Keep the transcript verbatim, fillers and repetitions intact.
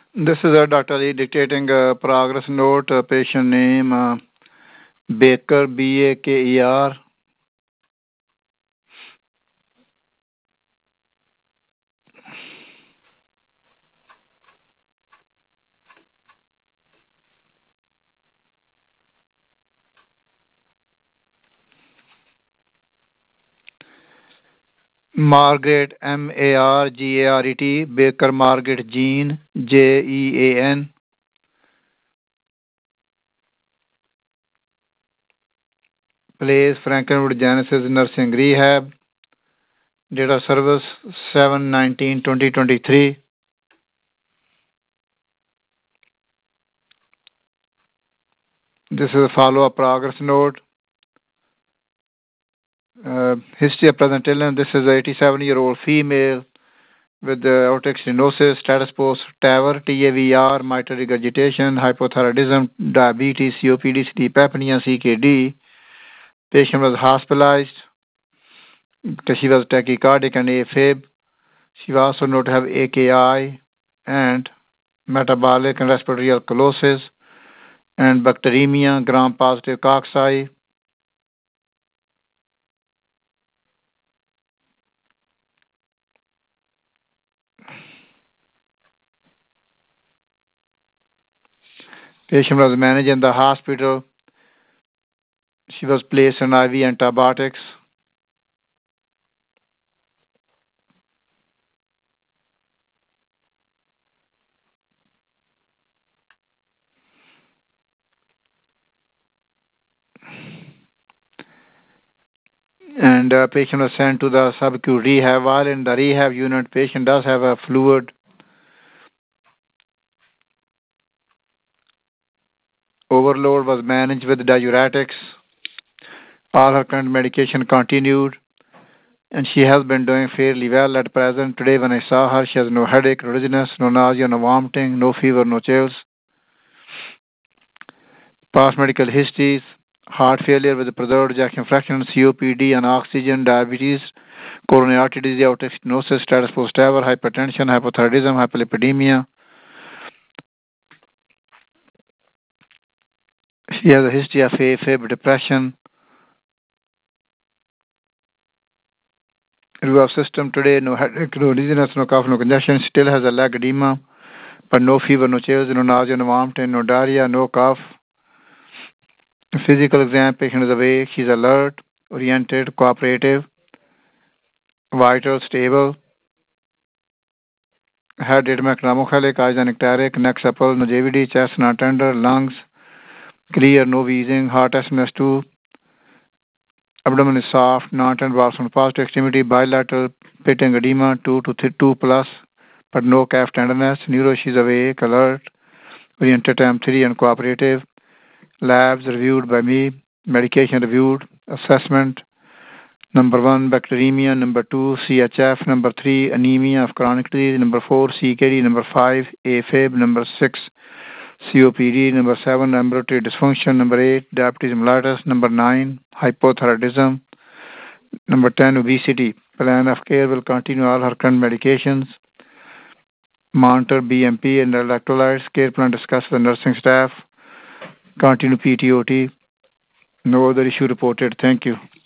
This is uh, Doctor Ali dictating a progress note, uh, patient name uh, Baker, B A K E R. Margaret, M A R G A R E T, Baker Margaret Jean, J E A N. Place Frankenwood Genesis Nursing Rehab. Date of service seven nineteen twenty twenty-three. This is a follow-up progress note. Uh, history of present illness. This is an eighty-seven-year-old female with the aortic stenosis, status post TAVR, T A V R, mitral regurgitation, hypothyroidism, diabetes, C O P D, sleep apnea, C K D. Patient was hospitalized. She was tachycardic and AFib. She was also noted to have A K I and metabolic and respiratory alkalosis and bacteremia, gram-positive cocci. Patient was managed in the hospital. She was placed on I V antibiotics. And uh, patient was sent to the subacute rehab. While in the rehab unit, patient does have a fluid overload, was managed with diuretics. All her current medication continued, and she has been doing fairly well at present. Today when I saw her, she has no headache, no dizziness, no nausea, no vomiting, no fever, no chills. Past medical histories: heart failure with preserved ejection fraction, C O P D and oxygen, diabetes, coronary artery disease, aortic stenosis, status post TAVR, hypertension, hypothyroidism, hyperlipidemia. She has a history of AFib, depression. Review of system today: no headache, no dizziness, no cough, no congestion. Still has a leg edema, but no fever, no chills, no nausea, no vomiting, no diarrhea, no cough. Physical exam: patient is awake, she's alert, oriented, cooperative, vital, stable. Head edema, cramochalic, eyes anicteric, neck supple, no J V D, chest not tender, lungs clear, no wheezing, heart S M S two, abdomen is soft, not and balls on positive extremity, bilateral pitting edema, two to th- two plus, but no calf tenderness. Neuro, she's awake, alert, oriented, time three, and cooperative. Labs reviewed by me, medication reviewed, assessment. Number one, bacteremia. Number two, C H F. Number three, anemia of chronic disease. Number four, C K D. Number five, AFib. Number six, C O P D. Number seven, ambulatory dysfunction. Number eight, diabetes mellitus. Number nine, hypothyroidism. Number ten, obesity. Plan of care will continue all her current medications. Monitor B M P and electrolytes. Care plan discussed with the nursing staff. Continue P T O T. No other issue reported. Thank you.